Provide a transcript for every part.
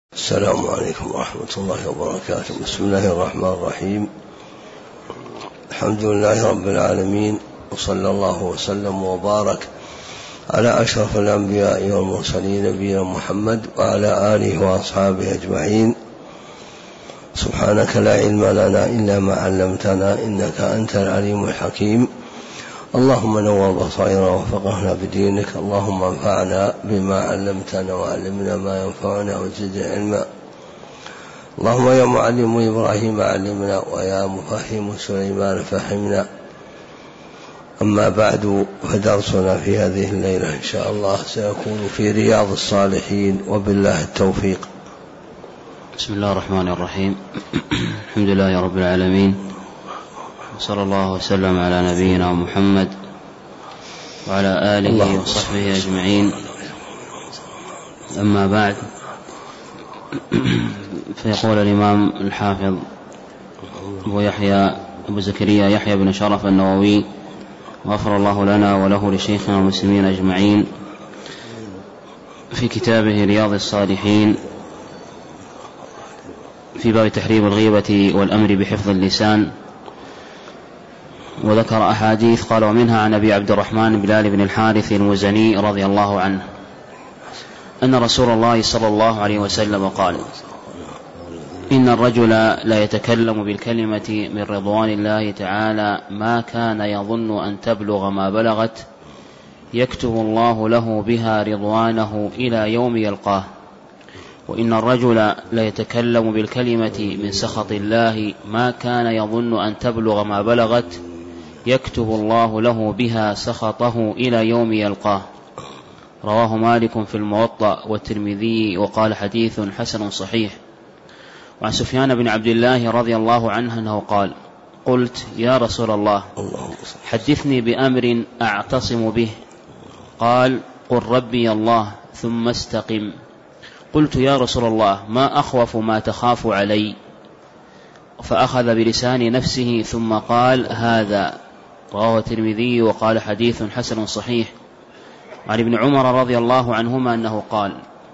السلام عليكم ورحمة الله وبركاته. بسم الله الرحمن الرحيم. الحمد لله رب العالمين، وصلى الله وسلم وبارك على أشرف الأنبياء والمرسلين نبينا محمد وعلى آله وأصحابه أجمعين. سبحانك لا علم لنا إلا ما علمتنا إنك أنت العليم الحكيم. اللهم نور بصائرنا وفقهنا بدينك. اللهم انفعنا بما علمتنا وعلمنا ما ينفعنا وزدنا علما. اللهم يا معلم إبراهيم علمنا ويا مفهم سليمان فهمنا. أما بعد، فدرسنا في هذه الليلة إن شاء الله سيكون في رياض الصالحين، وبالله التوفيق. بسم الله الرحمن الرحيم. الحمد لله رب العالمين، صلى الله وسلم على نبينا محمد وعلى آله وصحبه أجمعين. أما بعد، فيقول الإمام الحافظ أبو زكريا يحيى بن شرف النووي، غفر الله لنا وله لشيخنا والمسلمين أجمعين، في كتابه رياض الصالحين في باب تحريم الغيبة والأمر بحفظ اللسان، وذكر أحاديث قال: ومنها عن أبي عبد الرحمن بلال بن الحارث المزني رضي الله عنه أن رسول الله صلى الله عليه وسلم قال: إن الرجل لا يتكلم بالكلمة من رضوان الله تعالى ما كان يظن أن تبلغ ما بلغت، يكتب الله له بها رضوانه إلى يوم يلقاه. وإن الرجل لا يتكلم بالكلمة من سخط الله ما كان يظن أن تبلغ ما بلغت، يكتب الله له بها سخطه إلى يوم يلقاه. رواه مالك في الموطأ والترمذي، وقال: حديث حسن صحيح. وعن سفيان بن عبد الله رضي الله عنه أنه قال: قلت: يا رسول الله، حدثني بأمر أعتصم به. قال: قل ربي الله ثم استقم. قلت: يا رسول الله، ما أخوف ما تخاف علي؟ فأخذ بلسان نفسه ثم قال: هذا. رواه الترمذي، وقال: حديث حسن صحيح. عن ابن عمر رضي الله عنهما أنه قال: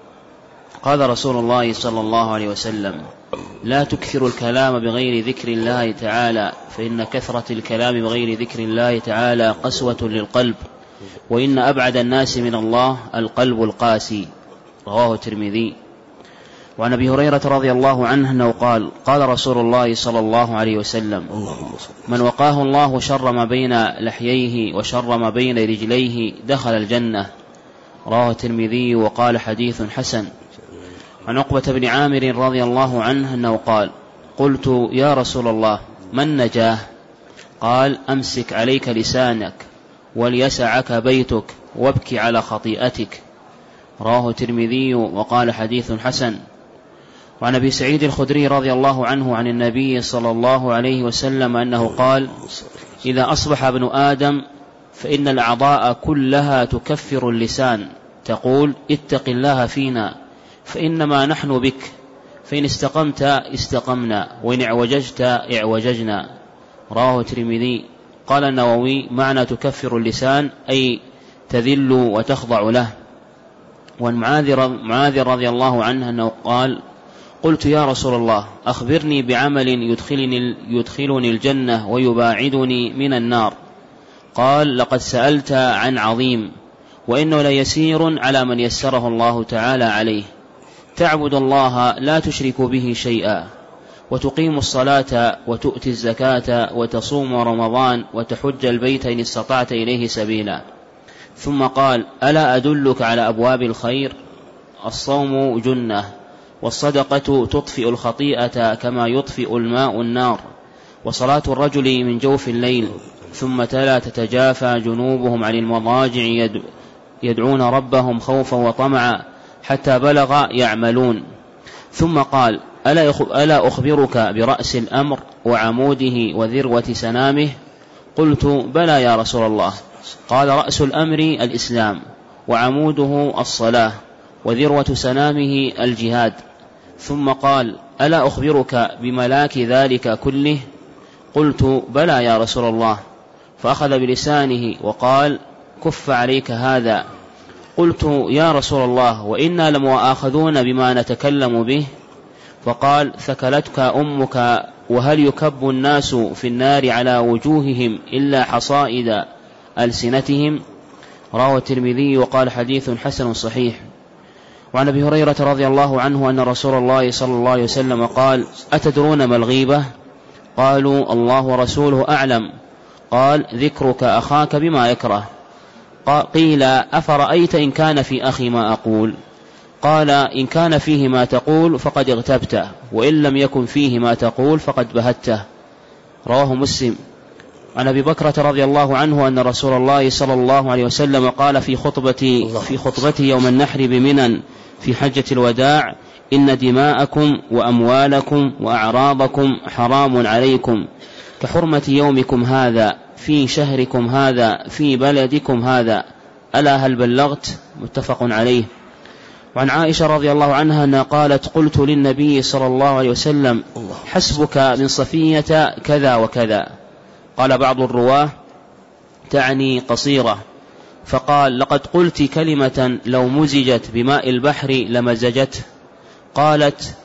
قال رسول الله صلى الله عليه وسلم: لا تكثر الكلام بغير ذكر الله تعالى، فإن كثرة الكلام بغير ذكر الله تعالى قسوة للقلب، وإن أبعد الناس من الله القلب القاسي. رواه الترمذي. وعن أبي هريرة رضي الله عنه أنه قال: قال رسول الله صلى الله عليه وسلم: من وقاه الله شر ما بين لحييه وشر ما بين رجليه دخل الجنة. رواه الترمذي، وقال: حديث حسن. عن عقبة بن عامر رضي الله عنه أنه قال: قلت: يا رسول الله، من نجاه؟ قال: أمسك عليك لسانك وليسعك بيتك وابكي على خطيئتك. رواه الترمذي، وقال: حديث حسن. وعن أبي سعيد الخدري رضي الله عنه عن النبي صلى الله عليه وسلم أنه قال: إذا أصبح ابن آدم فإن الأعضاء كلها تكفر اللسان، تقول: اتق الله فينا فإنما نحن بك، فإن استقمت استقمنا، وإن اعوججت اعوججنا. رواه الترمذي. قال النووي: معنى تكفر اللسان أي تذل وتخضع له. وعن معاذ رضي الله عنه أنه قال: قلت: يا رسول الله، أخبرني بعمل يدخلني الجنة ويباعدني من النار. قال: لقد سألت عن عظيم، وإنه ليسير على من يسره الله تعالى عليه. تعبد الله لا تشرك به شيئا، وتقيم الصلاة وتؤتي الزكاة وتصوم رمضان وتحج البيت إن استطعت إليه سبيلا. ثم قال: ألا أدلك على أبواب الخير؟ الصوم جنة، والصدقة تطفئ الخطيئة كما يطفئ الماء النار، وصلاة الرجل من جوف الليل. ثم تلا: تتجافى جنوبهم عن المضاجع يدعون ربهم خوفا وطمعا، حتى بلغ يعملون. ثم قال: ألا أخبرك برأس الأمر وعموده وذروة سنامه؟ قلت: بلى يا رسول الله. قال: رأس الأمر الإسلام، وعموده الصلاة، وذروة سنامه الجهاد. ثم قال: ألا أخبرك بملاك ذلك كله؟ قلت: بلى يا رسول الله. فأخذ بلسانه وقال: كف عليك هذا. قلت يا رسول الله وإنا لمؤاخذون بما نتكلم به؟ فقال ثكلتك أمك، وهل يكب الناس في النار على وجوههم إلا حصائد ألسنتهم؟ رواه الترمذي وقال حديث حسن صحيح. وعن أبي هريرة رضي الله عنه أن رسول الله صلى الله عليه وسلم قال أتدرون ما الغيبة؟ قالوا الله ورسوله أعلم. قال ذكرك أخاك بما يكره. قيل أفرأيت إن كان في أخي ما أقول؟ قال إن كان فيه ما تقول فقد اغتبته، وإن لم يكن فيه ما تقول فقد بهته. رواه مسلم. عن أبي بكرة رضي الله عنه أن رسول الله صلى الله عليه وسلم قال في خطبتي يوم النحر بمنى في حجة الوداع إن دماءكم وأموالكم وأعراضكم حرام عليكم كحرمة يومكم هذا في شهركم هذا في بلدكم هذا، ألا هل بلغت؟ متفق عليه. وعن عائشة رضي الله عنها أنها قالت قلت للنبي صلى الله عليه وسلم حسبك من صفية كذا وكذا. قال بعض الرواه تعني قصيرة، فقال لقد قلت كلمة لو مزجت بماء البحر لمزجته. قالت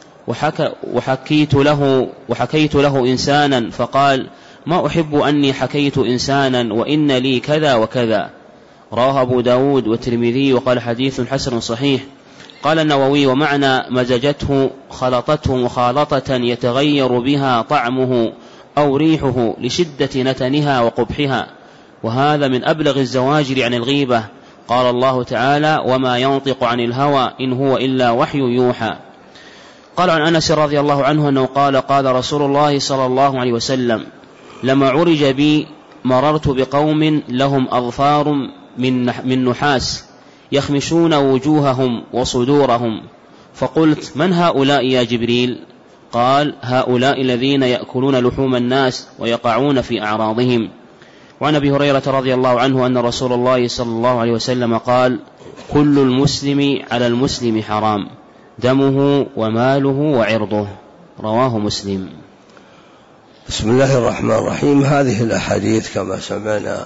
وحكيت له إنسانا فقال ما أحب أني حكيت إنسانا وإن لي كذا وكذا. رواه أبو داود والترمذي وقال حديث حسن صحيح. قال النووي ومعنى مزجته خلطته مخالطة يتغير بها طعمه أو ريحه لشدة نتنها وقبحها، وهذا من أبلغ الزواجر عن الغيبة. قال الله تعالى وما ينطق عن الهوى إن هو إلا وحي يوحى. قال عن أنس رضي الله عنه أنه قال رسول الله صلى الله عليه وسلم لما عرج بي مررت بقوم لهم أظفار من نحاس يخمشون وجوههم وصدورهم، فقلت من هؤلاء يا جبريل؟ قال هؤلاء الذين يأكلون لحوم الناس ويقعون في أعراضهم. وعن أبي هريرة رضي الله عنه أن رسول الله صلى الله عليه وسلم قال كل المسلم على المسلم حرام دمه وماله وعرضه. رواه مسلم. بسم الله الرحمن الرحيم. هذه الأحاديث كما سمعنا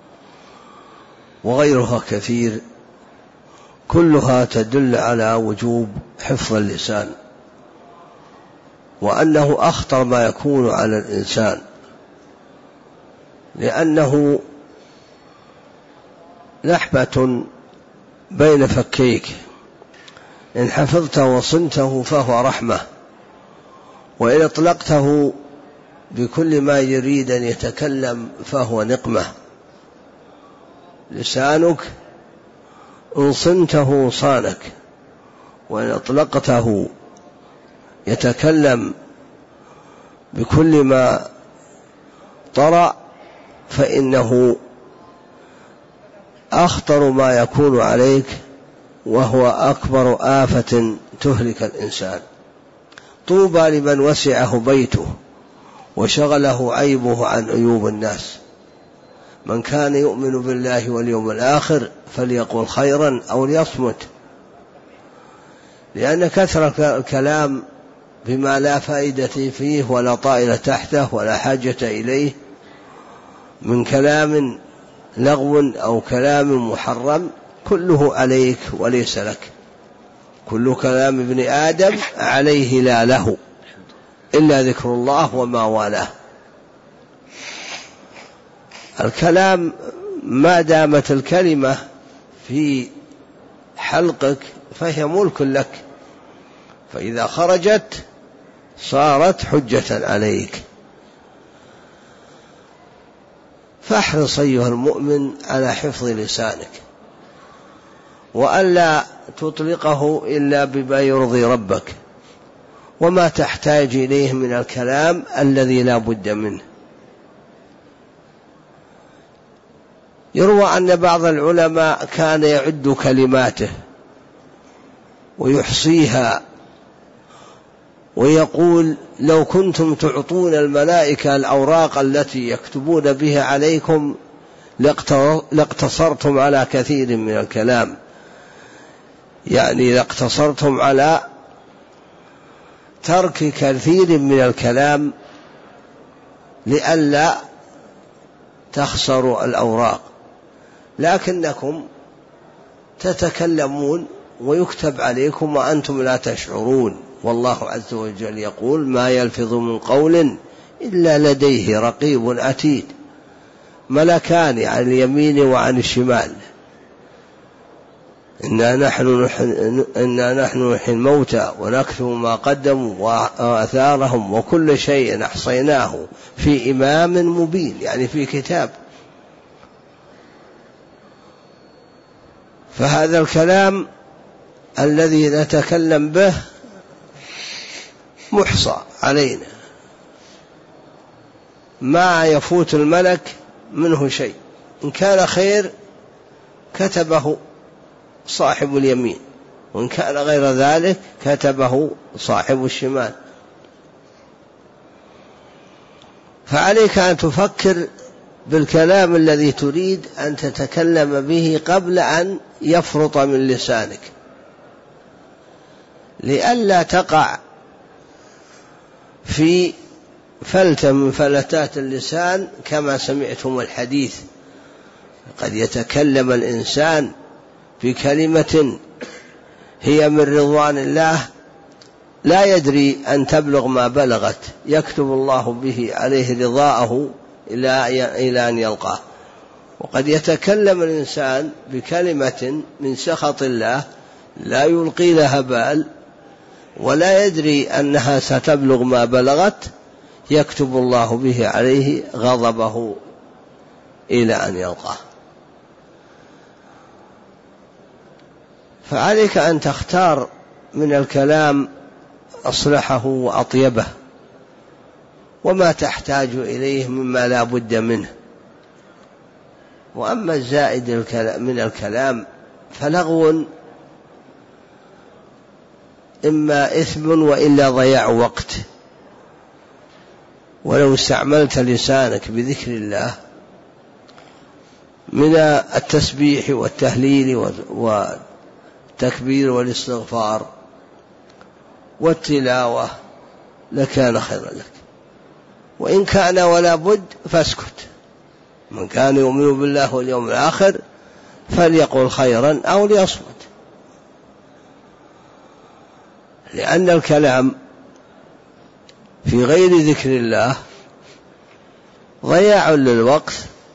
وغيرها كثير كلها تدل على وجوب حفظ اللسان، وأنه أخطر ما يكون على الإنسان، لأنه لحمة بين فكيك، إن حفظته وصنته فهو رحمة، وإن اطلقته بكل ما يريد أن يتكلم فهو نقمة. لسانك إن صنته صانك، وإن أطلقته يتكلم بكل ما طرأ فإنه أخطر ما يكون عليك، وهو أكبر آفة تهلك الإنسان. طوبى لمن وسعه بيته وشغله عيبه عن عيوب الناس. من كان يؤمن بالله واليوم الآخر فليقل خيرا أو ليصمت، لأن كثرة الكلام بما لا فائدة فيه ولا طائل تحته ولا حاجة إليه من كلام لغو أو كلام محرم كله عليك وليس لك. كل كلام ابن آدم عليه لا له إلا ذكر الله وما والاه. الكلام ما دامت الكلمة في حلقك فهي ملك لك، فإذا خرجت صارت حجة عليك. فاحرص أيها المؤمن على حفظ لسانك، وألا تطلقه إلا بما يرضي ربك، وما تحتاج إليه من الكلام الذي لا بد منه. يروى أن بعض العلماء كان يعد كلماته ويحصيها ويقول لو كنتم تعطون الملائكة الأوراق التي يكتبون بها عليكم لاقتصرتم على كثير من الكلام، يعني لاقتصرتم على ترك كثير من الكلام لئلا تخسروا الأوراق، لكنكم تتكلمون ويكتب عليكم وأنتم لا تشعرون، والله عز وجل يقول ما يلفظ من قول إلا لديه رقيب عتيد، ملكان عن اليمين وعن الشمال. إنا نحن نحيي الموتى ونكتب ما قدموا وآثارهم وكل شيء أحصيناه في إمام مبين، يعني في كتاب. فهذا الكلام الذي نتكلم به محصى علينا، ما يفوت الملك منه شيء، إن كان خير كتبه صاحب اليمين، وإن كان غير ذلك كتبه صاحب الشمال. فعليك أن تفكر بالكلام الذي تريد أن تتكلم به قبل أن يفرط من لسانك، لئلا تقع في فلتة من فلتات اللسان كما سمعتم الحديث. قد يتكلم الإنسان بكلمة هي من رضوان الله لا يدري أن تبلغ ما بلغت، يكتب الله به عليه رضاءه إلى أن يلقاه. وقد يتكلم الإنسان بكلمة من سخط الله لا يلقي لها بال ولا يدري أنها ستبلغ ما بلغت، يكتب الله به عليه غضبه إلى أن يلقاه. فعليك أن تختار من الكلام أصلحه وأطيبه، وما تحتاج إليه مما لا بد منه. وأما الزائد من الكلام فلغو إما إثم وإلا ضياع وقت. ولو استعملت لسانك بذكر الله من التسبيح والتهليل والتكبير والاستغفار والتلاوة لكان خيرا لك، وإن كان ولا بد فاسكت. من كان يؤمن بالله واليوم الآخر فليقل خيرا أو ليصمت، لأن الكلام في غير ذكر الله ضياع للوقت،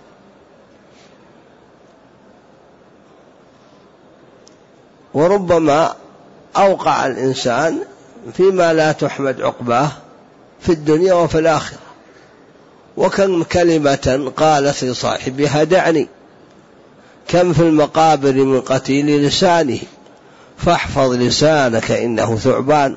وربما أوقع الإنسان فيما لا تحمد عقباه في الدنيا وفي الآخرة. وكم كلمة قالت لصاحبها دعني، كم في المقابر من قتيل لسانه، فاحفظ لسانك إنه ثعبان.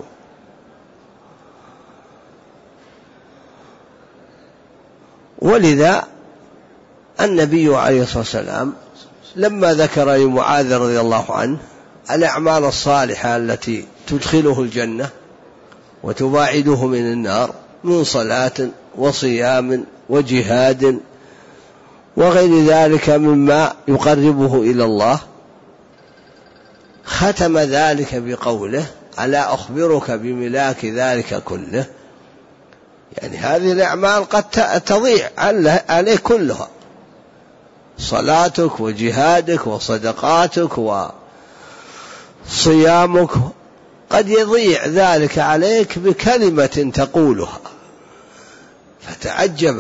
ولذا النبي عليه الصلاة والسلام لما ذكر لمعاذ رضي الله عنه الأعمال الصالحة التي تدخله الجنة وتباعده من النار من صلاة وصيام وجهاد وغير ذلك مما يقربه إلى الله، ختم ذلك بقوله ألا أخبرك بملاك ذلك كله. يعني هذه الأعمال قد تضيع عليه كلها، صلاتك وجهادك وصدقاتك وصيامك قد يضيع ذلك عليك بكلمة تقولها. فتعجب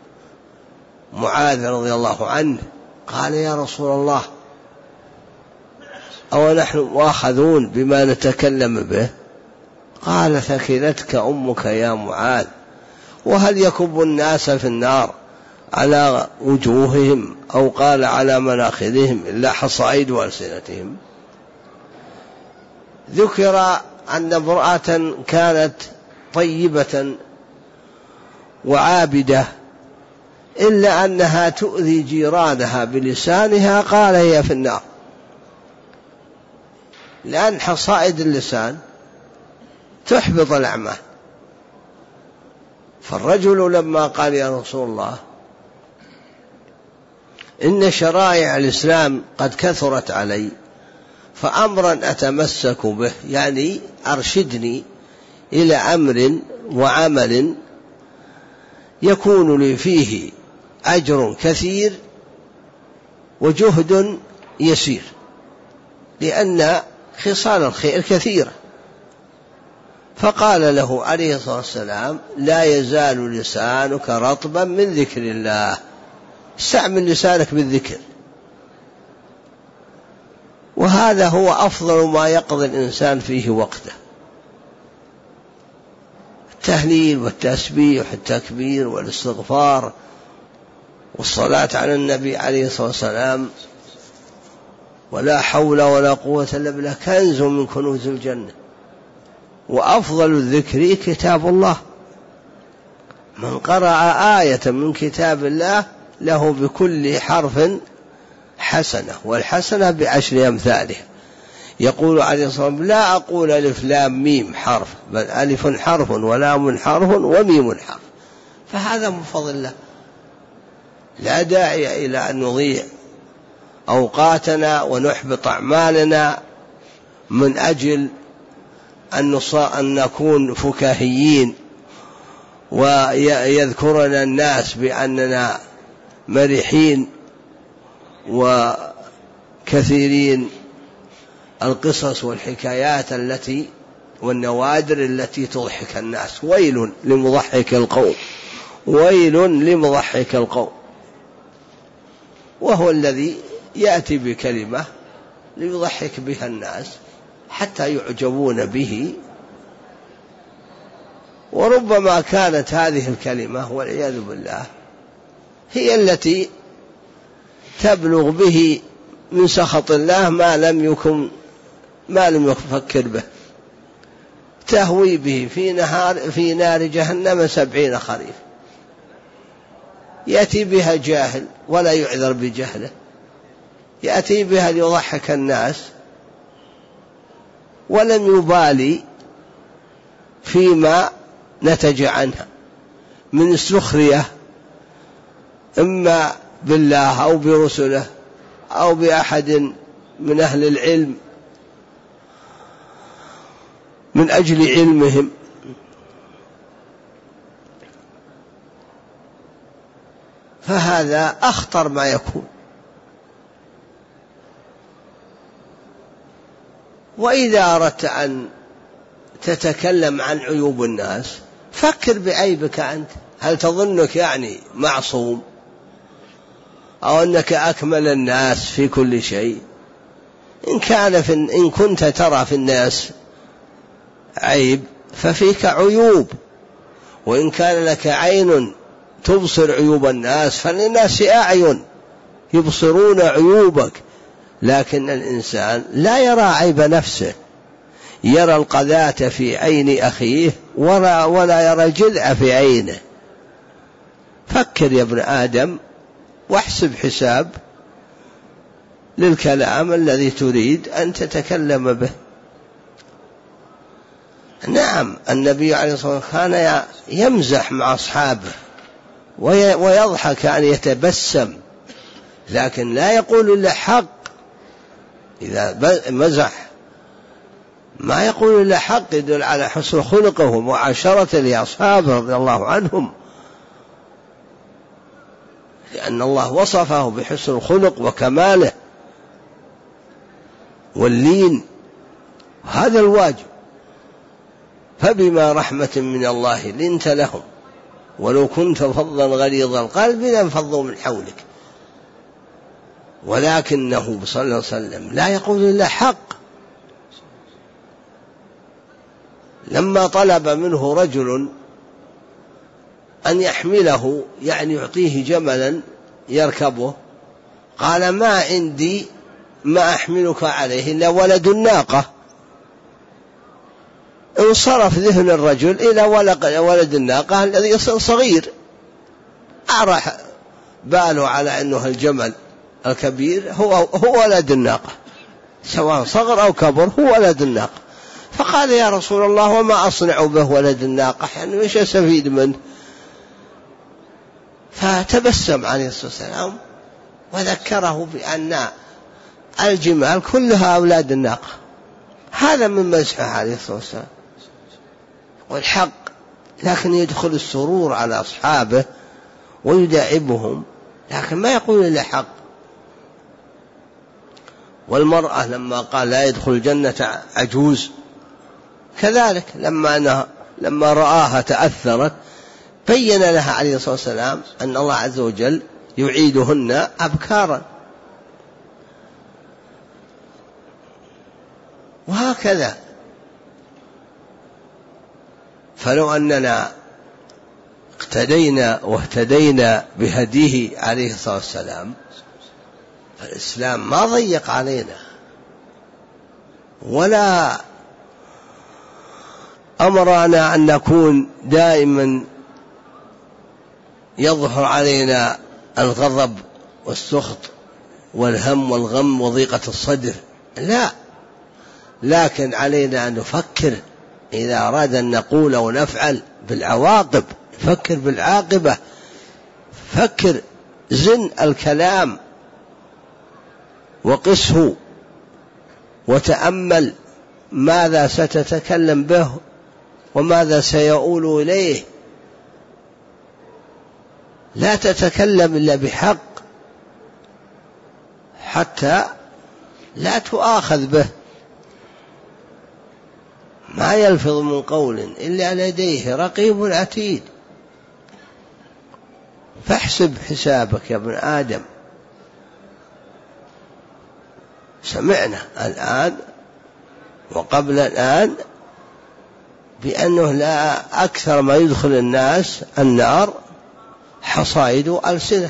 معاذ رضي الله عنه قال يا رسول الله أو نحن مؤاخذون بما نتكلم به؟ قال ثكلتك أمك يا معاذ، وهل يكب الناس في النار على وجوههم أو قال على مناخرهم إلا حصائد ألسنتهم؟ ذكر أن امرأة كانت طيبة وعابدة إلا أنها تؤذي جيرانها بلسانها، قال هي في النار، لأن حصائد اللسان تحبط الأعمال. فالرجل لما قال يا رسول الله إن شرائع الإسلام قد كثرت علي فأمرا أتمسك به، يعني أرشدني إلى أمر وعمل يكون لي فيه أجر كثير وجهد يسير. لأن خصال الخير كثيرة. فقال له عليه الصلاة والسلام: لا يزال لسانك رطبا من ذكر الله، استعمل لسانك بالذكر، وهذا هو أفضل ما يقضي الإنسان فيه وقته، التهليل والتسبيح والتكبير والاستغفار والصلاة على النبي عليه الصلاة والسلام. ولا حول ولا قوة إلا بالله كنز من كنوز الجنة. وأفضل الذكر كتاب الله، من قرأ آية من كتاب الله له بكل حرف حسنة، والحسنة ب10 أمثالها. يقول عليه الصلاة والسلام: لا أقول ألف لام ميم حرف، بل ألف حرف ولام حرف وميم حرف. فهذا من فضل الله. لا داعي إلى أن نضيع أوقاتنا ونحبط أعمالنا من أجل أن نكون فكاهيين ويذكرنا الناس بأننا مرحين وكثيرين القصص والحكايات والنوادر التي تضحك الناس. ويل لمضحك القوم، ويل لمضحك القوم. وهو الذي يأتي بكلمة ليضحك بها الناس حتى يعجبون به، وربما كانت هذه الكلمة والعياذ بالله هي التي تبلغ به من سخط الله ما لم يفكر به، تهوي به في نار جهنم 70 خريف. يأتي بها جاهل ولا يعذر بجهله، يأتي بها ليضحك الناس ولم يبالي فيما نتج عنها من السخرية، إما بالله أو برسله أو بأحد من أهل العلم من أجل علمهم. فهذا أخطر ما يكون. وإذا أردت أن تتكلم عن عيوب الناس فكر بعيبك أنت. هل تظنك معصوم أو أنك أكمل الناس في كل شيء؟ إن كنت ترى في الناس عيب ففيك عيوب، وإن كان لك عين تبصر عيوب الناس فللناس أعين يبصرون عيوبك. لكن الإنسان لا يرى عيب نفسه، يرى القذاة في عين أخيه ولا يرى الجذع في عينه. فكر يا ابن آدم واحسب حساب للكلام الذي تريد أن تتكلم به. نعم، النبي عليه الصلاة والسلام كان يمزح مع أصحابه ويضحك يتبسم، لكن لا يقول إلا حق. إذا مزح ما يقول إلا حق يدل على حسن خلقه وعشرته لأصحابه رضي الله عنهم، لأن الله وصفه بحسن الخلق وكماله واللين، هذا الواجب. فبما رحمة من الله لنت لهم ولو كنت فظا غليظ القلب لانفضوا من حولك. ولكنه صلى الله عليه وسلم لا يقول إلا حق. لما طلب منه رجل أن يحمله يعطيه جملا يركبه، قال: ما عندي ما أحملك عليه إلا ولد الناقة. انصرف ذهن الرجل إلى ولد الناقة الذي يصير صغير، أعرح باله على أنه الجمل الكبير هو ولد الناقة، سواء صغر أو كبر هو ولد الناقة. فقال: يا رسول الله وما أصنع به ولد الناقة، وش أستفيد منه؟ فتبسم عليه الصلاة والسلام وذكره بأن الجمال كلها أولاد الناقة. هذا من مزحه عليه الصلاة والسلام والحق، لكن يدخل السرور على أصحابه ويداعبهم، لكن ما يقول إلا حق. والمرأة لما قال لا يدخل الجنة عجوز كذلك، لما رآها تأثرت بين لها عليه الصلاة والسلام أن الله عز وجل يعيدهن أبكارا. وهكذا، فلو أننا اقتدينا واهتدينا بهديه عليه الصلاة والسلام فالإسلام ما ضيق علينا ولا أمرنا أن نكون دائما يظهر علينا الغضب والسخط والهم والغم وضيقة الصدر، لا، لكن علينا أن نفكر إذا أراد أن نقول ونفعل بالعواقب، فكر بالعاقبة، فكر، زن الكلام وقسه وتأمل ماذا ستتكلم به وماذا سيؤول إليه. لا تتكلم إلا بحق حتى لا تؤاخذ به. ما يلفظ من قول إلا لديه رقيب عتيد. فاحسب حسابك يا ابن آدم. سمعنا الآن وقبل الآن بأنه لا أكثر ما يدخل الناس النار حصائد ألسنة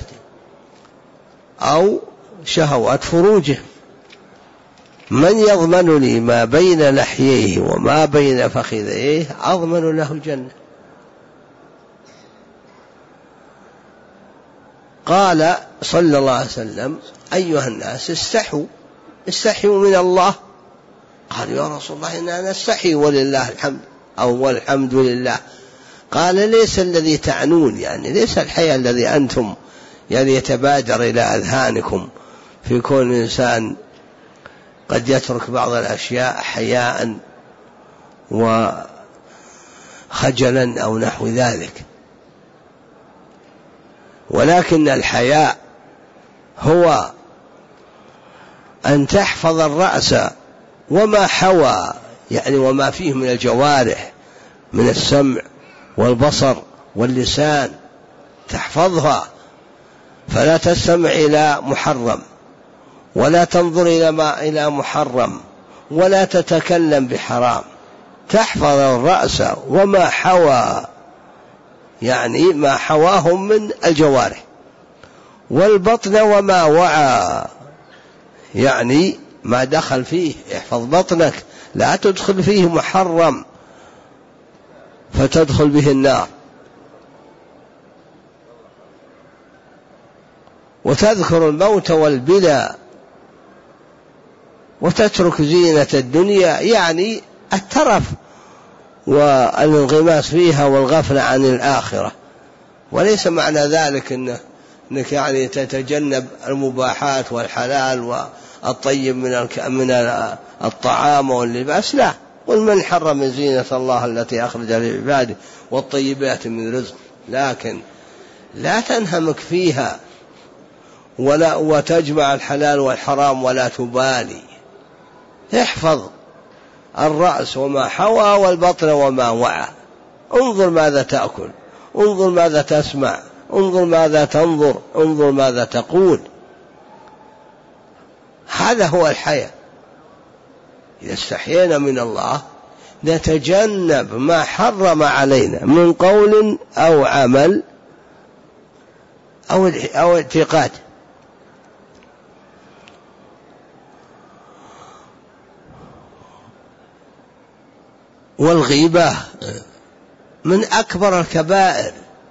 أو شهوات فروجه. من يضمن لي ما بين لحييه وما بين فخذيه أضمن له الجنة. قال صلى الله عليه وسلم أيها الناس استحوا من الله. قالوا يا رسول الله إننا نستحي ولله الحمد أو والحمد لله. قال ليس الذي تعنون، يعني ليس الحياء الذي أنتم يعني يتبادر إلى أذهانكم في كل إنسان قد يترك بعض الأشياء حياء وخجلا أو نحو ذلك، ولكن الحياء هو أن تحفظ الرأس وما حوى، يعني وما فيه من الجوارح من السمع والبصر واللسان، تحفظها، فلا تستمع إلى محرم ولا تنظر إلى محرم ولا تتكلم بحرام. تحفظ الرأس وما حوى، يعني ما حواه من الجوارح، والبطن وما وعى، يعني ما دخل فيه. احفظ بطنك، لا تدخل فيه محرم فتدخل به النار. وتذكر الموت والبلى وتترك زينة الدنيا، يعني الترف والانغماس فيها والغفلة عن الآخرة. وليس معنى ذلك أنك يعني تتجنب المباحات والحلال والطيب من الطعام واللباس، لا. قل من حرم زينة الله التي أخرج لعباده والطيبات من رزق، لكن لا تنهمك فيها وتجمع الحلال والحرام ولا تبالي. احفظ الرأس وما حوى والبطن وما وعى. انظر ماذا تأكل، انظر ماذا تسمع، انظر ماذا تنظر، انظر ماذا تقول. هذا هو الحياة. إذا استحيينا من الله نتجنب ما حرم علينا من قول أو عمل أو اعتقاد. والغيبة من أكبر الكبائر،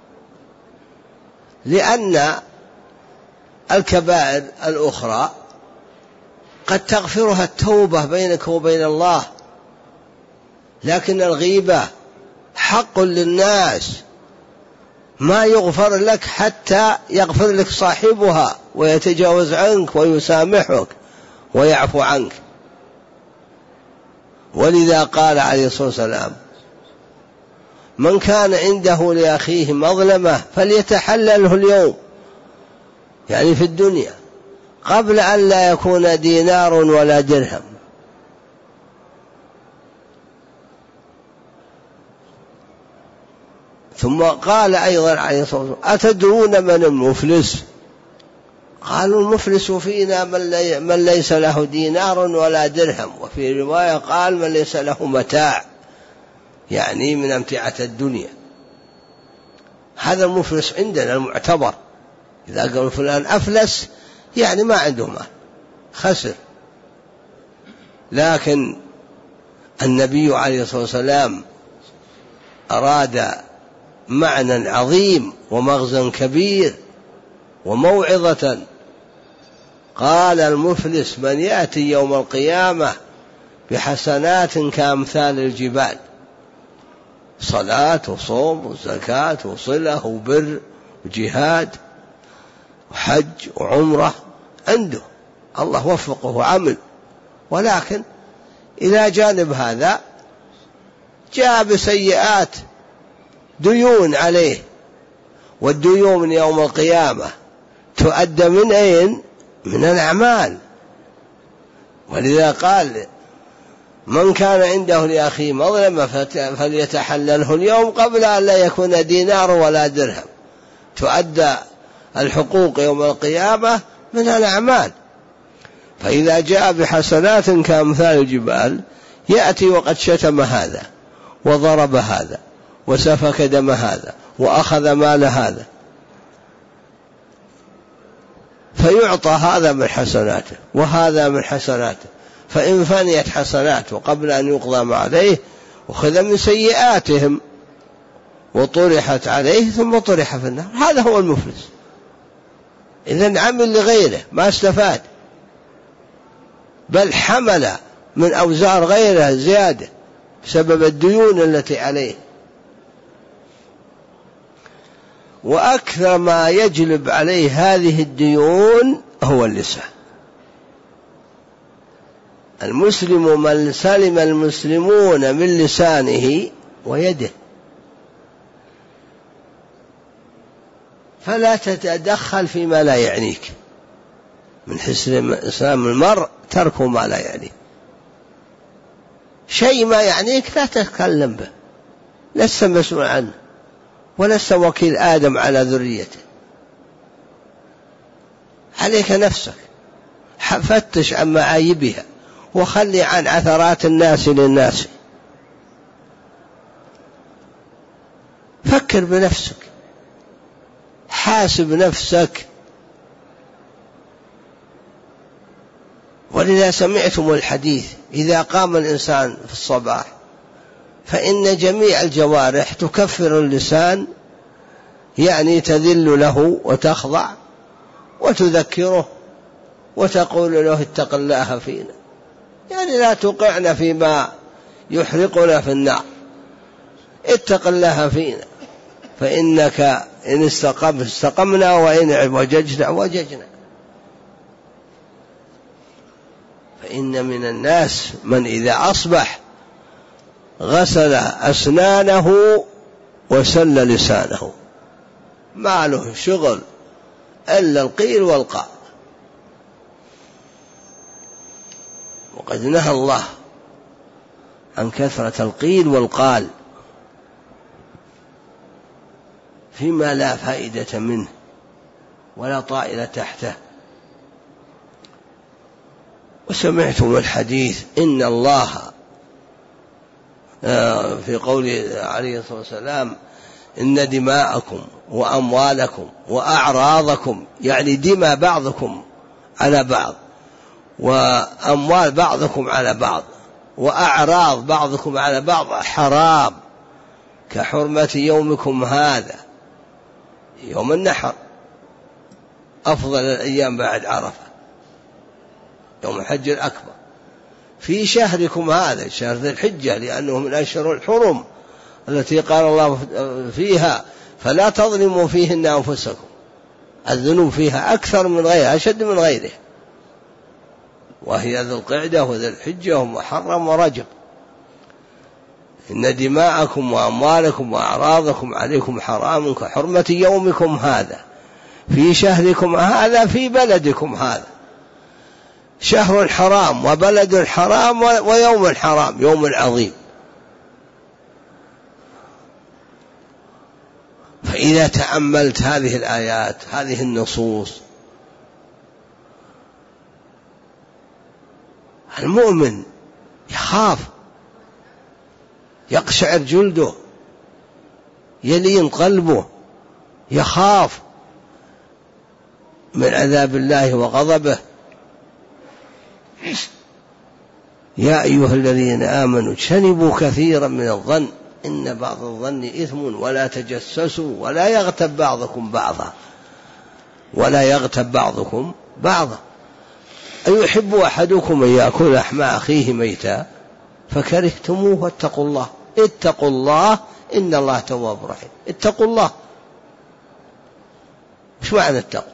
لأن الكبائر الأخرى قد تغفرها التوبة بينك وبين الله، لكن الغيبة حق للناس ما يغفر لك حتى يغفر لك صاحبها ويتجاوز عنك ويسامحك ويعفو عنك. ولذا قال عليه الصلاة والسلام من كان عنده لأخيه مظلمة فليتحلله اليوم، يعني في الدنيا، قبل أن لا يكون دينار ولا درهم. ثم قال أيضا عليه الصلاة والسلام: أتدرون من المفلس؟ قالوا: المفلس فينا من ليس له دينار ولا درهم. وفي رواية قال: من ليس له متاع، يعني من أمتعة الدنيا. هذا المفلس عندنا المعتبر. إذا قالوا فلان أفلس يعني ما عنده مال، خسر. لكن النبي عليه الصلاة والسلام أراد معنى عظيم ومغزى كبير وموعظة. قال: المفلس من يأتي يوم القيامة بحسنات كأمثال الجبال، صلاة وصوم وزكاة وصلة وبر وجهاد وحج وعمرة عنده، الله وفقه وعمل. ولكن إلى جانب هذا جاء بسيئات، ديون عليه، والديون يوم القيامة تؤدى من أين؟ من الأعمال. ولذا قال: من كان عنده لأخيه مظلمة فليتحلله اليوم قبل أن لا يكون دينار ولا درهم. تؤدى الحقوق يوم القيامة من الأعمال. فإذا جاء بحسنات كأمثال الجبال يأتي وقد شتم هذا وضرب هذا وسفك دم هذا وأخذ مال هذا، فيعطى هذا من حسناته وهذا من حسناته، فإن فنيت حسناته قبل أن يقضى ما عليه وخذ من سيئاتهم وطرحت عليه ثم طرح في النار. هذا هو المفلس. إذن عمل لغيره ما استفاد، بل حمل من أوزار غيره زيادة بسبب الديون التي عليه. وأكثر ما يجلب عليه هذه الديون هو اللسان. المسلم من سلم المسلمون من لسانه ويده، فلا تتدخل فيما لا يعنيك. من حسن إسلام المرء تركه ما لا يعنيه. شيء ما يعنيك لا تتكلم به، لست مسؤول عنه ولست وكيل آدم على ذريته. عليك نفسك، فتش عن معايبها وخلي عن عثرات الناس للناس. فكر بنفسك، حاسب نفسك. ولذا سمعتم الحديث: إذا قام الإنسان في الصباح فإن جميع الجوارح تكفر اللسان، يعني تذل له وتخضع وتذكره وتقول له: اتق الله فينا، يعني لا توقعنا فيما يحرقنا في النار، اتق الله فينا، فإنك إن استقمنا وإن وججنا وججنا. فإن من الناس من إذا أصبح غسل أسنانه وسل لسانه، ما له شغل إلا القيل والقال. وقد نهى الله عن كثرة القيل والقال فيما لا فائدة منه ولا طائل تحته. وسمعتم الحديث: إن الله في قوله عليه الصلاة والسلام: إن دماءكم وأموالكم وأعراضكم، يعني دماء بعضكم على بعض وأموال بعضكم على بعض وأعراض بعضكم على بعض حرام كحرمة يومكم هذا، يوم النحر، أفضل الأيام بعد عرفة، يوم الحج الأكبر، في شهركم هذا، شهر ذي الحجة، لأنه من أشهر الحرم التي قال الله فيها: فلا تظلموا فيهن أنفسكم. الذنوب فيها أكثر من غيرها، أشد من غيرها، وهي ذي القعدة وذي الحجة ومحرم ورجب. إن دماءكم وأموالكم وأعراضكم عليكم حرام كحرمة يومكم هذا في شهركم هذا في بلدكم هذا. شهر حرام وبلد حرام ويوم حرام، يوم عظيم. فإذا تأملت هذه الآيات، هذه النصوص، المؤمن يخاف، يقشعر جلده، يلين قلبه، يخاف من عذاب الله وغضبه. يا أيها الذين آمنوا اجتنبوا كثيرا من الظن إن بعض الظن إثم ولا تجسسوا ولا يغتب بعضكم بعضا أيحب أحدكم أن يأكل لحم أخيه ميتا فكرهتموه اتقوا الله إن الله تواب رحيم. اتقوا الله، إيش معنى التقوى؟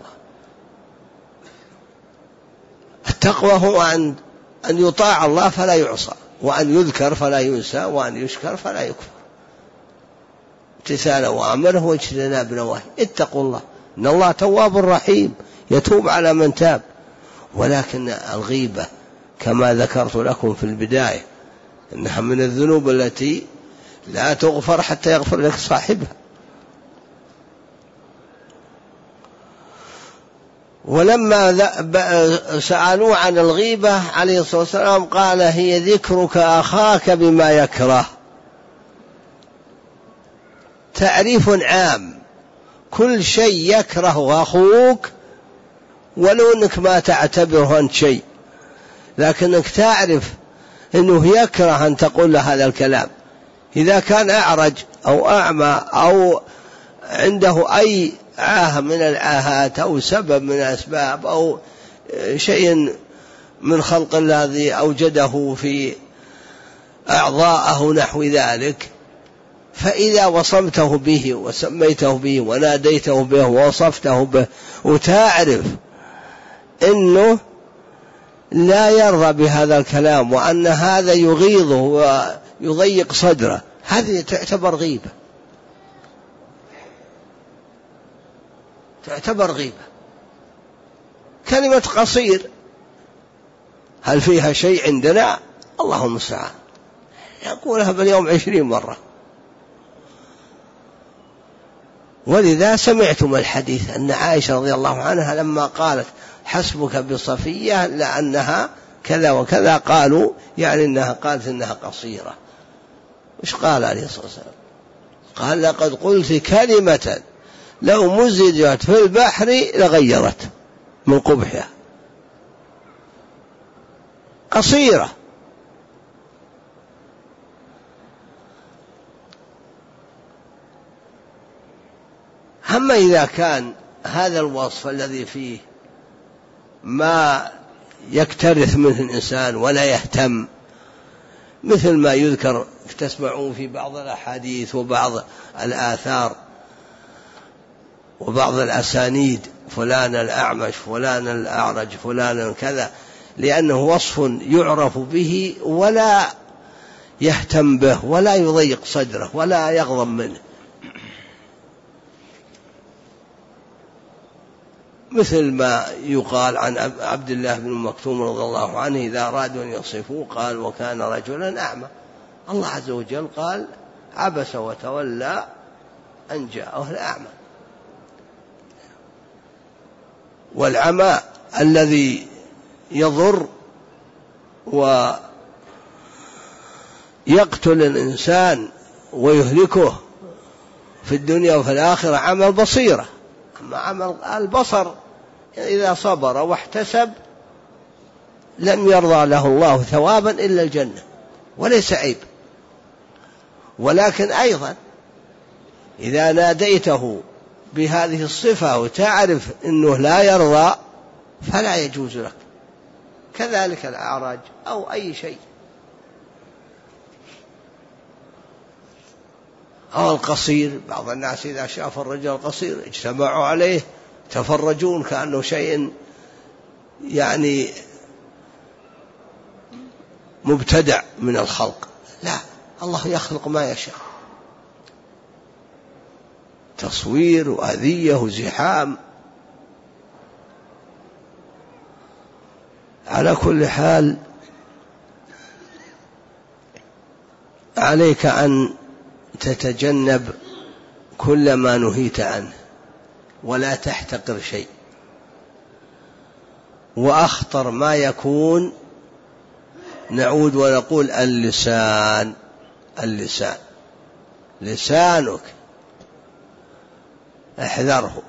التقوى هو أن يطاع الله فلا يعصى، وأن يذكر فلا ينسى، وأن يشكر فلا يكفر، امتثال أوامره واجتناب نواهيه. اتقوا الله إن الله تواب رحيم يتوب على من تاب. ولكن الغيبة كما ذكرت لكم في البداية إنها من الذنوب التي لا تغفر حتى يغفر لك صاحبها. ولما سألوا عن الغيبة عليه الصلاة والسلام قال هي ذكرك أخاك بما يكره. تعريف عام، كل شيء يكره أخوك ولو أنك ما تعتبره أنت شيء، لكنك تعرف أنه يكره أن تقول له هذا الكلام. إذا كان أعرج أو أعمى أو عنده أي عاهة من العاهات أو سبب من الأسباب أو شيء من خلق الله الذي أوجده في أعضاءه نحو ذلك، فإذا وصمته به وسميته به وناديته به ووصفته به وتعرف أنه لا يرضى بهذا الكلام وأن هذا يغيظه ويضيق صدره، هذه تعتبر غيبة. كلمة قصير هل فيها شيء عندنا؟ الله المستعان، يقولها باليوم 20 مرة. ولذا سمعتم الحديث أن عائشة رضي الله عنها لما قالت حسبك بصفية لأنها كذا وكذا، قالوا يعني إنها قالت إنها قصيرة. إيش قال عليه الصلاة والسلام؟ قال لقد قلت كلمة لو مزجت في البحر لغيرت من قبحها. قصيرة. أما إذا كان هذا الوصف الذي فيه ما يكترث منه الإنسان ولا يهتم، مثل ما يذكر تسمعون في بعض الأحاديث وبعض الآثار وبعض الأسانيد، فلان الأعمش فلان الأعرج فلان كذا، لأنه وصف يعرف به ولا يهتم به ولا يضيق صدره ولا يغضب منه. مثل ما يقال عن عبد الله بن مكتوم رضي الله عنه إذا أرادوا أن يصفوه قال وكان رجلا أعمى. الله عز وجل قال عبس وتولى أن جاءه الأعمى. والعمى الذي يضر ويقتل الإنسان ويهلكه في الدنيا وفي الآخرة عمى البصيرة. أما عمى البصر إذا صبر واحتسب لم يرضى له الله ثوابا إلا الجنة، وليس عيب. ولكن أيضا إذا ناديته بهذه الصفة وتعرف أنه لا يرضى فلا يجوز لك. كذلك الأعراج أو أي شيء، أو القصير. بعض الناس إذا شاف الرجل القصير اجتمعوا عليه تفرجون كأنه شيء يعني مبتدع من الخلق. لا، الله يخلق ما يشاء، تصوير وأذية وزحام. على كل حال عليك أن تتجنب كل ما نهيت عنه ولا تحتقر شيء. وأخطر ما يكون نعود ونقول اللسان. لسانك احذره،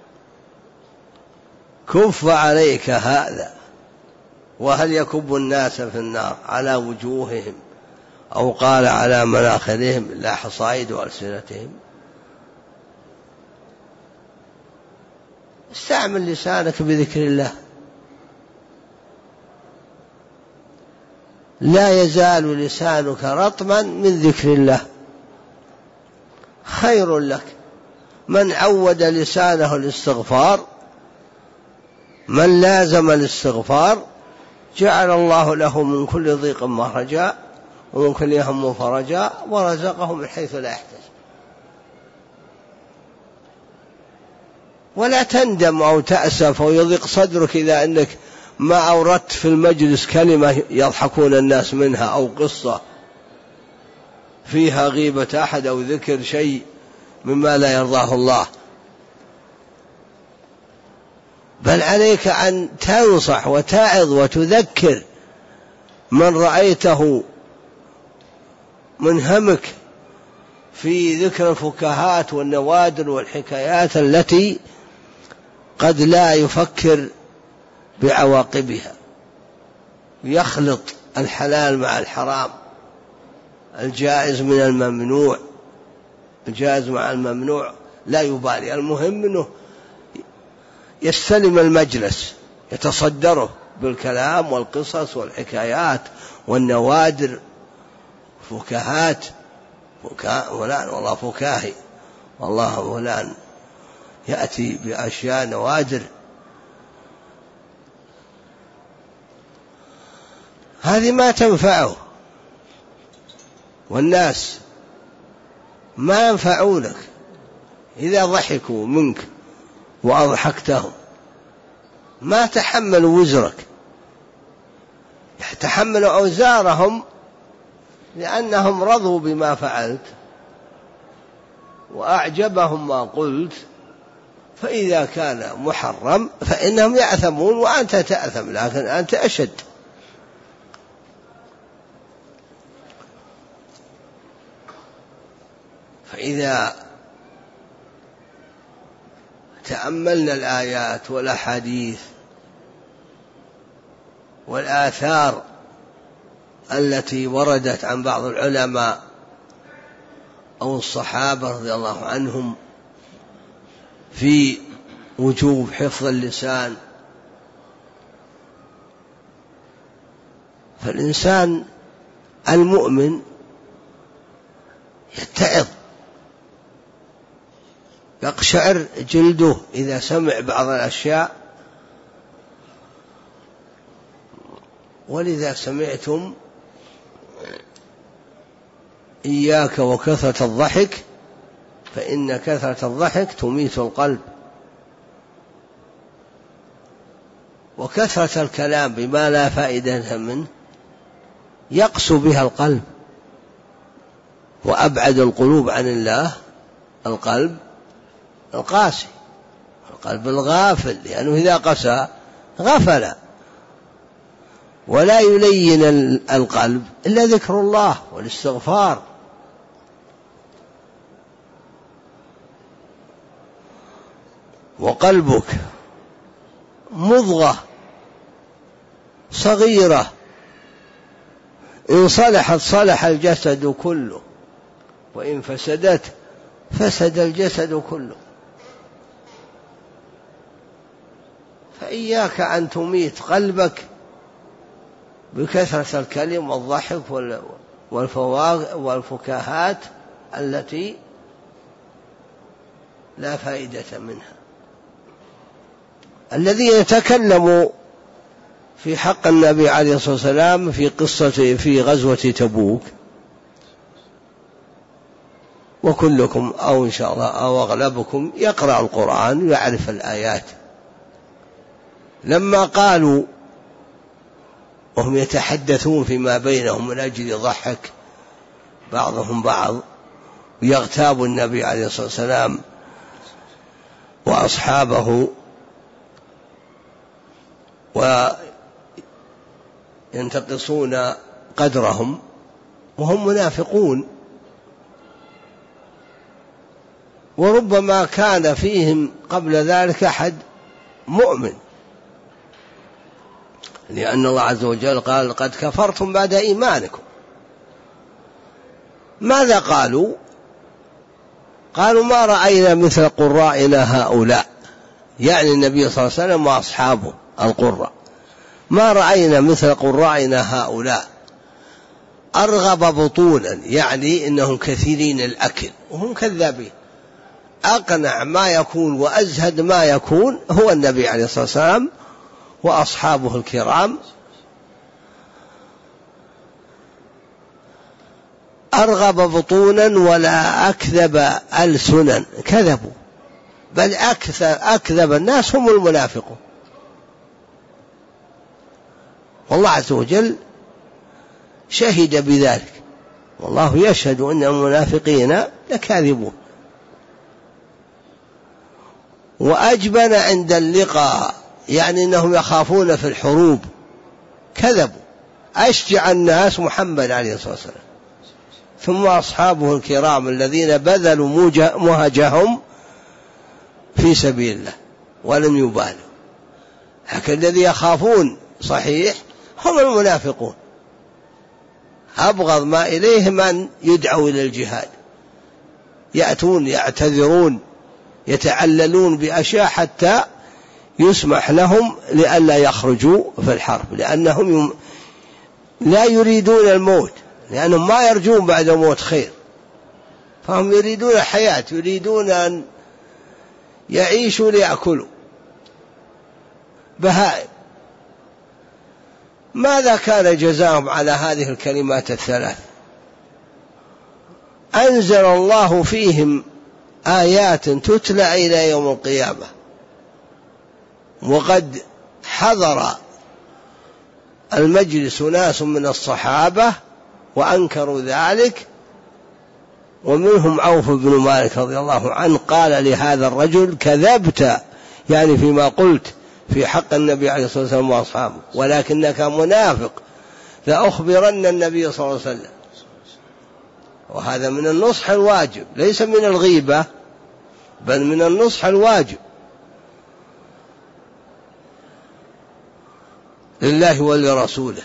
كف عليك هذا. وهل يكب الناس في النار على وجوههم أو قال على مناخرهم لا حصائد ألسنتهم؟ استعمل لسانك بذكر الله، لا يزال لسانك رطبا من ذكر الله، خير لك. من عود لسانه الاستغفار، من لازم الاستغفار، جعل الله له من كل ضيق مخرجا ومن كل هم فرجا ورزقه من حيث لا يحتسب. ولا تندم أو تأسف أو يضيق صدرك إذا أنك ما أوردت في المجلس كلمة يضحكون الناس منها أو قصة فيها غيبة أحد أو ذكر شيء مما لا يرضاه الله، بل عليك أن تنصح وتعظ وتذكر من رأيته منهمك في ذكر الفكاهات والنوادر والحكايات التي قد لا يفكر بعواقبها، يخلط الحلال مع الحرام، الجائز من الممنوع، الجائز مع الممنوع لا يبالي. المهم أنه يستلم المجلس، يتصدره بالكلام والقصص والحكايات والنوادر. فكاهات، فلان والله فكاهي، والله فلان يأتي بأشياء نوادر، هذه ما تنفعه، والناس ما ينفعونك إذا ضحكوا منك وأضحكتهم، ما تحملوا وزرك، يتحملوا أوزارهم لأنهم رضوا بما فعلت وأعجبهم ما قلت. فإذا كان محرم فإنهم يأثمون وأنت تأثم، لكن أنت أشد. فإذا تأملنا الآيات والأحاديث والآثار التي وردت عن بعض العلماء أو الصحابة رضي الله عنهم في وجوب حفظ اللسان، فالإنسان المؤمن يتعظ، يقشعر جلده إذا سمع بعض الأشياء. ولذا سمعتم إياك وكثرة الضحك فإن كثرة الضحك تميت القلب. وكثرة الكلام بما لا فائدة منه يقسو بها القلب، وأبعد القلوب عن الله القلب القاسي، القلب الغافل، لأنه إذا قسى غفل. ولا يلين القلب إلا ذكر الله والاستغفار. وقلبك مضغة صغيرة، إن صلحت صلح الجسد كله، وإن فسدت فسد الجسد كله. فإياك أن تميت قلبك بكثرة الكلم والضحك والفكاهات التي لا فائدة منها. الذين يتكلموا في حق النبي عليه الصلاة والسلام في غزوة تبوك، وكلكم أو إن شاء الله أو أغلبكم يقرأ القرآن ويعرف الآيات، لما قالوا وهم يتحدثون فيما بينهم من أجل يضحك بعضهم بعض، ويغتاب النبي عليه الصلاة والسلام وأصحابه وينتقصون قدرهم وهم منافقون. وربما كان فيهم قبل ذلك أحد مؤمن، لأن الله عز وجل قال قد كفرتم بعد إيمانكم. ماذا قالوا؟ قالوا ما رأينا مثل قرائنا هؤلاء، يعني النبي صلى الله عليه وسلم وأصحابه القراء، ما رأينا مثل قرائنا هؤلاء أرغب بطونا، يعني إنهم كثيرين الأكل وهم كذابين. أقنع ما يكون وأزهد ما يكون هو النبي عليه الصلاة والسلام وأصحابه الكرام، أرغب بطونا ولا أكذب ألسنا، كذبوا، بل أكذب الناس هم المنافقون. والله عز وجل شهد بذلك، والله يشهد أن المنافقين لكاذبون. وأجبن عند اللقاء، يعني أنهم يخافون في الحروب، كذبوا. أشجع الناس محمد عليه الصلاة والسلام، ثم أصحابه الكرام الذين بذلوا مهجهم في سبيل الله ولم يبالوا. لكن الذي يخافون صحيح هم المنافقون، أبغض ما إليهم أن يدعوا إلى الجهاد، يأتون يعتذرون يتعللون بأشياء حتى يسمح لهم لئلا يخرجوا في الحرب، لأنهم لا يريدون الموت، لأنهم ما يرجون بعد الموت خير، فهم يريدون الحياة، يريدون أن يعيشوا ليأكلوا بهائم. ماذا كان جزاهم على هذه الكلمات الثلاث؟ أنزل الله فيهم آيات تتلى إلى يوم القيامة، وقد حضر المجلس ناس من الصحابة وأنكروا ذلك، ومنهم عوف بن مالك رضي الله عنه قال لهذا الرجل كذبت، يعني فيما قلت في حق النبي عليه الصلاة والسلام وأصحابه، ولكنك منافق، لأخبرن النبي صلى الله عليه وسلم. وهذا من النصح الواجب، ليس من الغيبة، بل من النصح الواجب لله ولرسوله.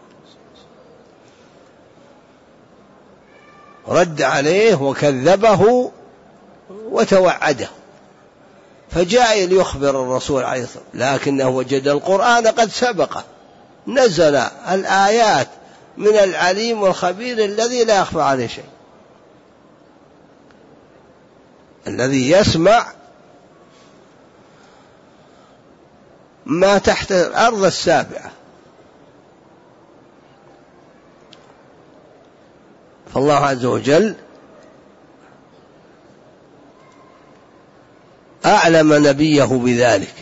رد عليه وكذبه وتوعده، فجاء ليخبر الرسول عليه الصلاة والسلام، لكنه وجد القرآن قد سبقه، نزل الآيات من العليم والخبير الذي لا يخفى عليه شيء، الذي يسمع ما تحت الأرض السابعة. فالله عز وجل أعلم نبيه بذلك،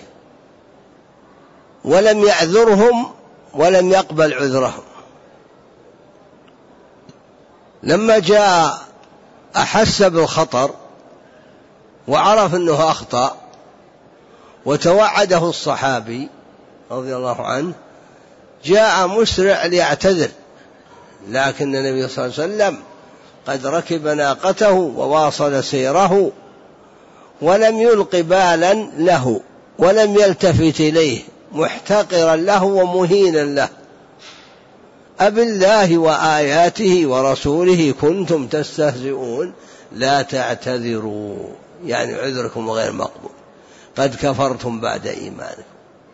ولم يعذرهم ولم يقبل عذرهم. لما جاء أحس بالخطر وعرف أنه أخطأ وتوعده الصحابي رضي الله عنه، جاء مسرع ليعتذر، لكن النبي صلى الله عليه وسلم قد ركب ناقته وواصل سيره، ولم يلق بالا له ولم يلتفت إليه، محتقرا له ومهينا له. أبالله وآياته ورسوله كنتم تستهزئون لا تعتذروا، يعني عذركم غير مقبول، قد كفرتم بعد إيمانكم.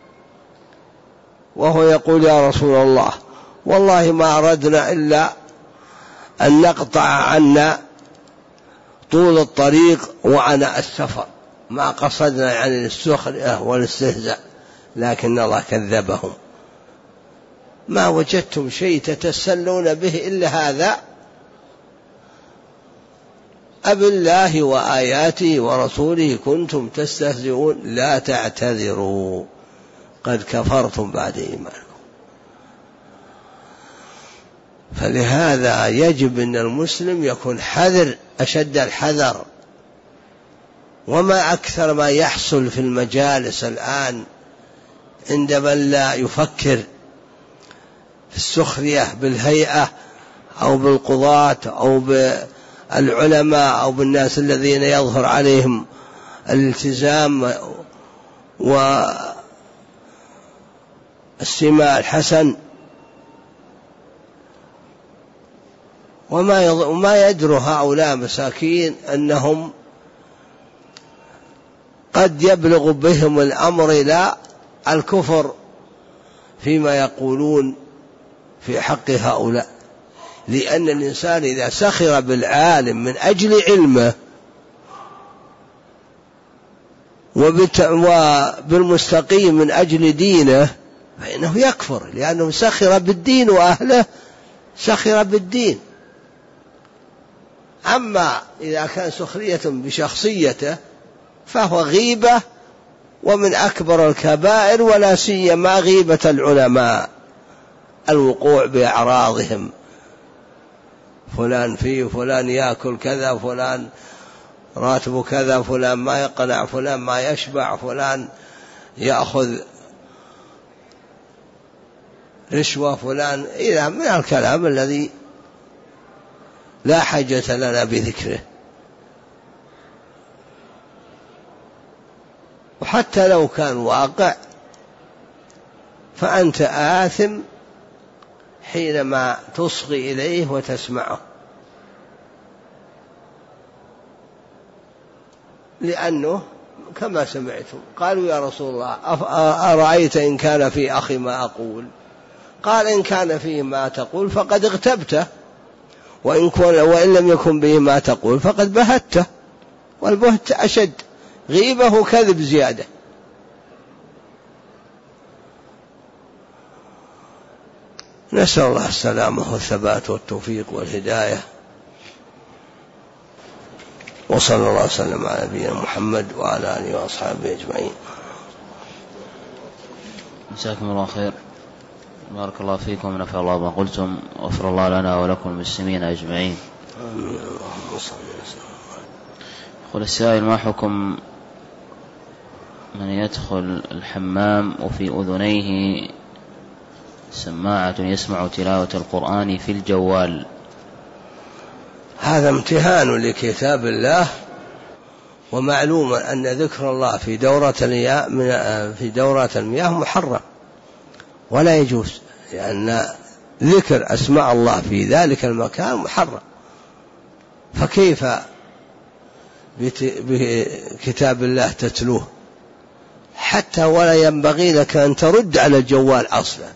وهو يقول يا رسول الله والله ما أردنا إلا أن نقطع عنا طول الطريق وعناء السفر، ما قصدنا يعني السخرية والاستهزاء، لكن الله كذبهم. ما وجدتم شيء تتسلون به إلا هذا؟ أبالله وآياته ورسوله كنتم تستهزئون لا تعتذروا قد كفرتم بعد إيمانكم. فلهذا يجب أن المسلم يكون حذر أشد الحذر. وما أكثر ما يحصل في المجالس الآن عند من لا يفكر في السخرية بالهيئة أو بالقضاة أو بالعلماء أو بالناس الذين يظهر عليهم الالتزام والسماع الحسن، وما يدري هؤلاء مساكين أنهم قد يبلغ بهم الأمر إلى الكفر فيما يقولون في حق هؤلاء. لأن الإنسان إذا سخر بالعالم من أجل علمه وبالمستقيم من أجل دينه فإنه يكفر، لأنه سخر بالدين وأهله سخر بالدين. أما إذا كان سخرية بشخصيته فهو غيبة، ومن أكبر الكبائر، ولا سيما غيبة العلماء، الوقوع بأعراضهم، فلان فيه، فلان يأكل كذا، فلان راتبه كذا، فلان ما يقنع، فلان ما يشبع، فلان يأخذ رشوة، فلان إلى من الكلام الذي لا حاجة لنا بذكره. وحتى لو كان واقع فأنت آثم حينما تصغي إليه وتسمعه، لأنه كما سمعتم قالوا يا رسول الله أرأيت إن كان في أخي ما أقول؟ قال إن كان فيه ما تقول فقد اغتبته، وإن لم يكن به ما تقول فقد بهته، والبهت أشد، غيبة كذب زيادة. نسأل الله السلامة والثبات والتوفيق والهداية، وصلى الله وسلم على نبينا محمد وعلى آله وأصحابه أجمعين. جزاكم الله خير، بارك الله فيكم ونفع الله ما قلتم، وغفر الله لنا ولكم المسلمين أجمعين. يقول السائل: ما حكم من يدخل الحمام وفي أذنيه سماعة يسمع تلاوة القرآن في الجوال؟ هذا امتهان لكتاب الله، ومعلوم أن ذكر الله في دورة المياه محرم ولا يجوز، لأن ذكر أسماء الله في ذلك المكان محرم، فكيف بكتاب الله تتلوه؟ حتى ولا ينبغي لك أن ترد على الجوال أصلا.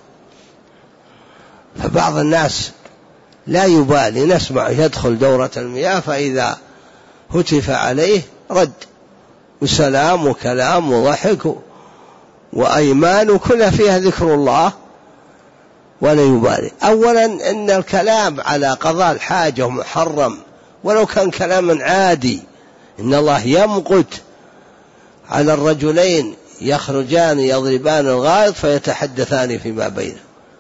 فبعض الناس لا يبالي، نسمع يدخل دورة المياه فإذا هتف عليه رد، وسلام وكلام وضحك وأيمان كلها فيها ذكر الله ولا يبالي. أولا إن الكلام على قضاء الحاجة محرم ولو كان كلاما عادي. إن الله يمقت على الرجلين يخرجان يضربان الغائط فيتحدثان فيما بينهم،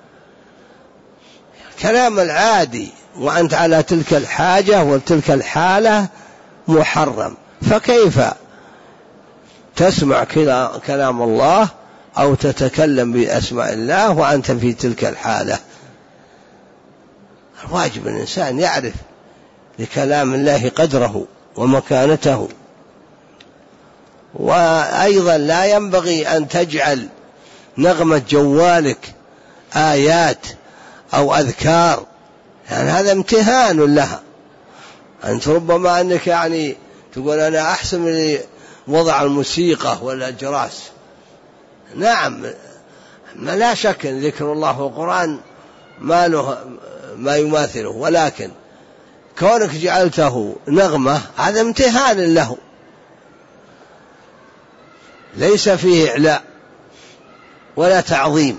الكلام العادي، وأنت على تلك الحاجة وتلك الحالة محرم، فكيف تسمع كلام الله أو تتكلم بأسماء الله وأنت في تلك الحالة؟ الواجب الإنسان يعرف لكلام الله قدره ومكانته. وأيضا لا ينبغي أن تجعل نغمة جوالك آيات أو أذكار، يعني هذا امتهان لها. أنت ربما أنك يعني تقول أنا أحسن من وضع الموسيقى والأجراس. نعم، ما لا شك أن ذكر الله والقرآن ما له ما يماثله، ولكن كونك جعلته نغمة هذا امتهان له، ليس فيه إعلاء ولا تعظيم.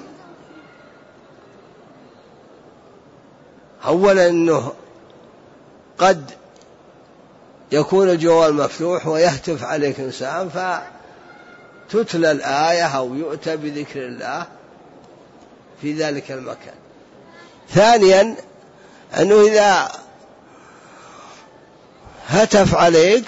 أولا أنه قد يكون الجوال مفتوح ويهتف عليك إنسان فتتلى الآية أو يؤتى بذكر الله في ذلك المكان. ثانيا أنه إذا هتف عليك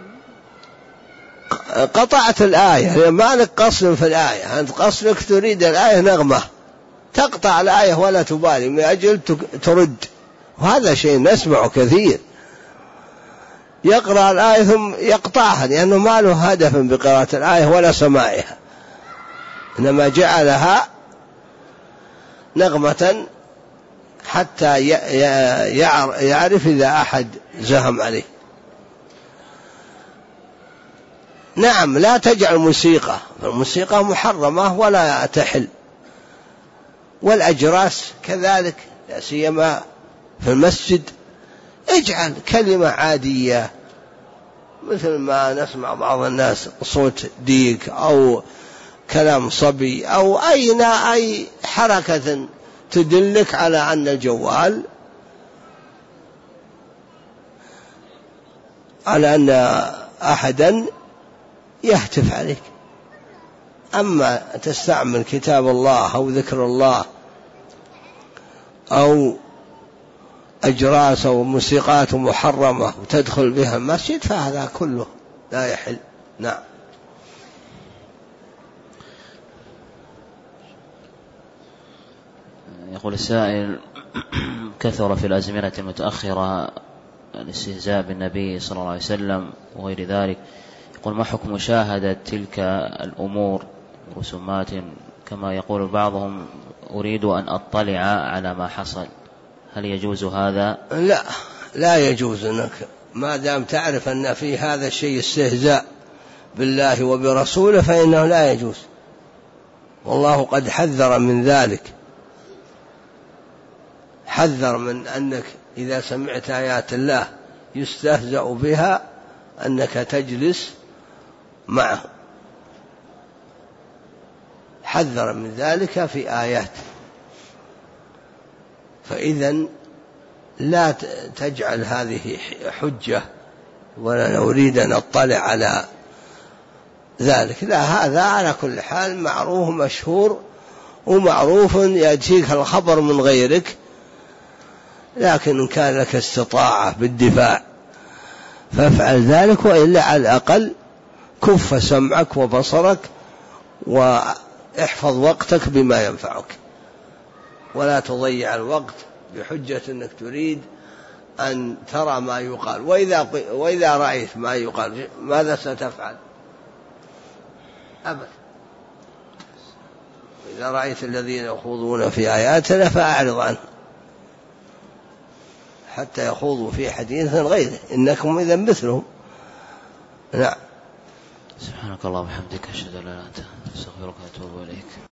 قطعت الآية، ما لك قصد في الآية، أنت قصدك تريد الآية نغمة، تقطع الآية ولا تبالي من أجل ترد. وهذا شيء نسمعه كثير، يقرأ الآية ثم يقطعها لأنه ما له هدف بقراءة الآية ولا سماعها، إنما جعلها نغمة حتى يعرف إذا أحد زهم عليه. نعم، لا تجعل موسيقى، الموسيقى محرمة ولا تحل، والأجراس كذلك، لا سيما في المسجد. اجعل كلمة عادية مثل ما نسمع بعض الناس صوت ديك أو كلام صبي أو أي حركة تدلك على أن الجوال، على أن أحدا يهتف عليك. أما تستعمل كتاب الله أو ذكر الله أو أجراس أو موسيقات محرمة وتدخل بها المسجد فهذا كله لا يحل. نعم. يقول السائل: كثر في الأزمنة المتأخرة الاستهزاء بالنبي صلى الله عليه وسلم وغير ذلك، يقول: ما حكم مشاهدة تلك الأمور رسومات كما يقول بعضهم أريد أن أطلع على ما حصل، هل يجوز هذا؟ لا يجوز، أنك ما دام تعرف أن في هذا الشيء استهزاء بالله وبرسوله فإنه لا يجوز، والله قد حذر من ذلك، حذر من أنك إذا سمعت آيات الله يستهزأ بها أنك تجلس معه، حذر من ذلك في آيات. فإذن لا تجعل هذه حجة ولا نريد أن نطلع على ذلك، لا، هذا على كل حال معروف مشهور ومعروف يأتيك الخبر من غيرك، لكن إن كان لك استطاعة بالدفاع فافعل ذلك، وإلا على الأقل كف سمعك وبصرك واحفظ وقتك بما ينفعك، ولا تضيع الوقت بحجة أنك تريد أن ترى ما يقال. وإذا رأيت ما يقال ماذا ستفعل؟ أبدا. إذا رأيت الذين يخوضون في آياتنا فأعرض عنهم حتى يخوضوا في حديث غيره، إنكم إذا مثلهم. نعم. سبحانك اللهم وبحمدك، أشهد أن لا إله إلا أنت، أستغفرك وأتوب إليك.